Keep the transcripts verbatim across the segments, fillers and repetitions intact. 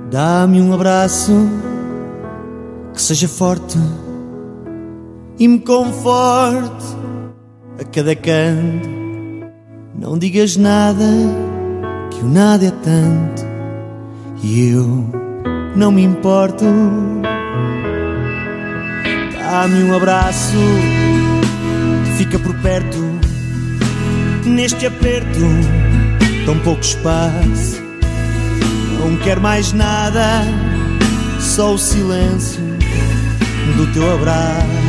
Dá-me um abraço que seja forte e me conforte a cada canto. Não digas nada, que o nada é tanto, e eu não me importo. Dá-me um abraço, fica por perto, neste aperto, tão pouco espaço. Não quero mais nada, só o silêncio do teu abraço.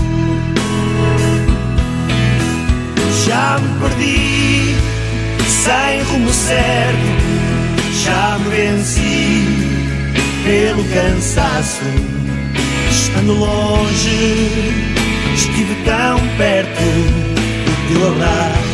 Já me perdi, sem rumo certo, já me venci pelo cansaço. Estando longe, estive tão perto do teu abraço.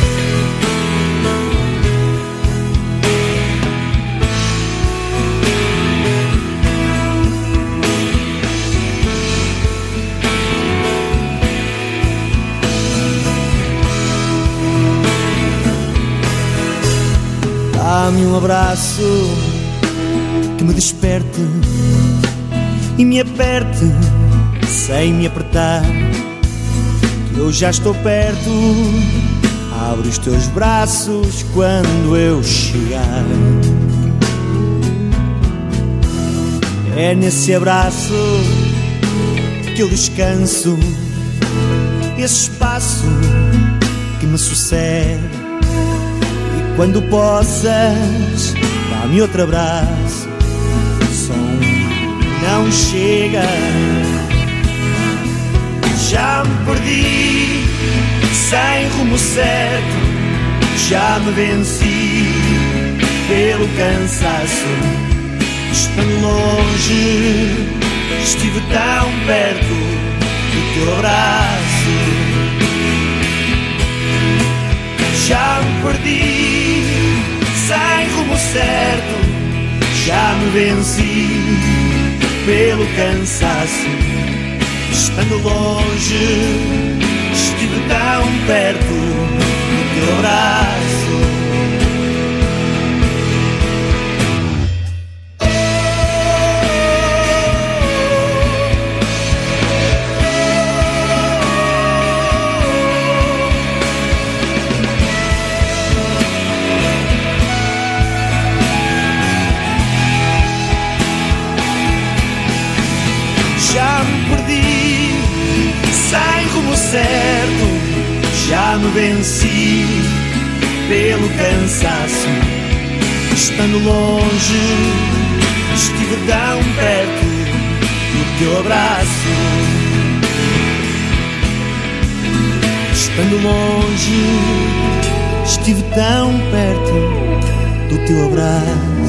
Dá-me um abraço que me desperte e me aperte sem me apertar, que eu já estou perto. Abre os teus braços quando eu chegar. É nesse abraço que eu descanso, esse espaço que me sucede. Quando possas, dá-me outro abraço, só um não chega. Já me perdi, sem rumo certo, já me venci pelo cansaço. Estando longe, estive tão perto do teu abraço. Já me perdi, sem rumo certo, já me venci pelo cansaço. Estando longe, estive tão perto do teu abraço. Já me perdi, sem rumo certo, já me venci pelo cansaço. Estando longe, estive tão perto do teu abraço. Estando longe, estive tão perto do teu abraço.